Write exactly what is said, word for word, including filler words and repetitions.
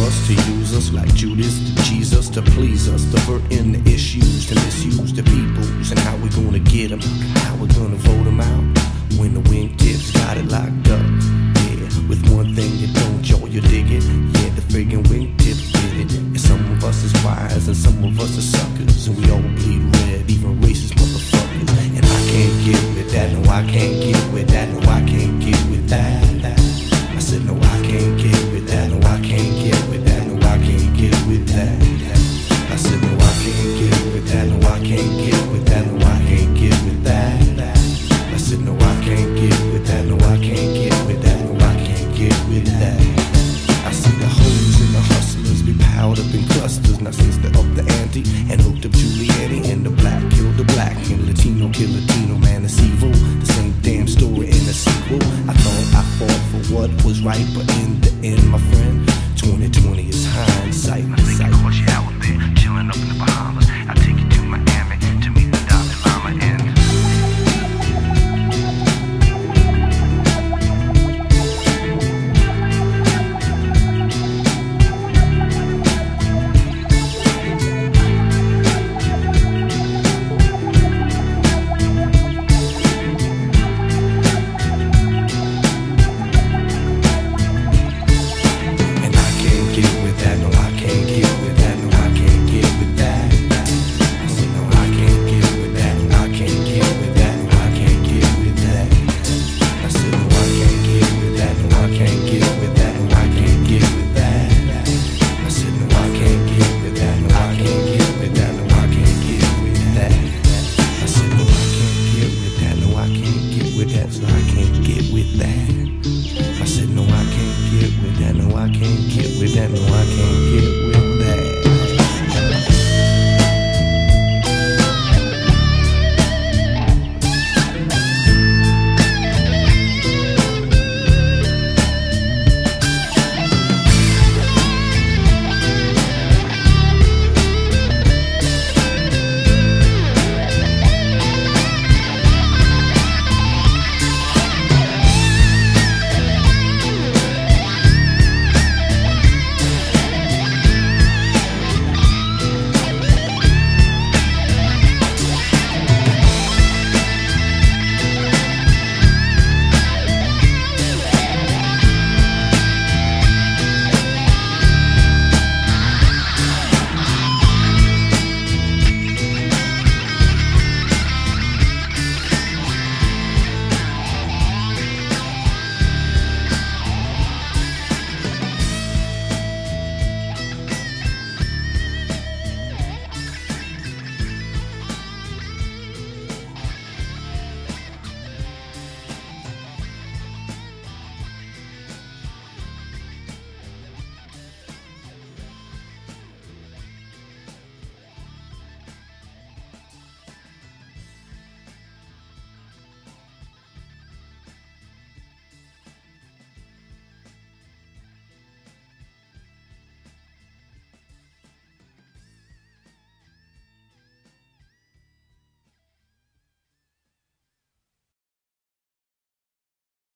us, to use us like Judas to Jesus, to please us, diverting the issues, to misuse the peoples, and how we gonna get them, how we gonna vote them out, when the wingtips got it locked up. Yeah, with one thing you don't, yo, you dig it? Yeah, the friggin' wingtips did it. And some of us is wise, and some of us are suckers, and we all bleed red, even racist motherfuckers. And I can't get with that, no, I can't get with that, no, I can't get with that. I said, no, I can't get with that, no, I can't get with that, no, I can't get with that. I said, no, I can't get with that, no, I can't get with that, no, I can't get with that. I said, no, I can't get with that, no, I can't get with that, no, I can't get with that. I see the hoes and the hustlers be piled up in clusters, now since they up the ante and hooked up Giuliani, and the black kill the black and Latino kill Latino, man, it's evil. The same damn story in a sequel. I thought I fought for what was right, but in the end, my friend,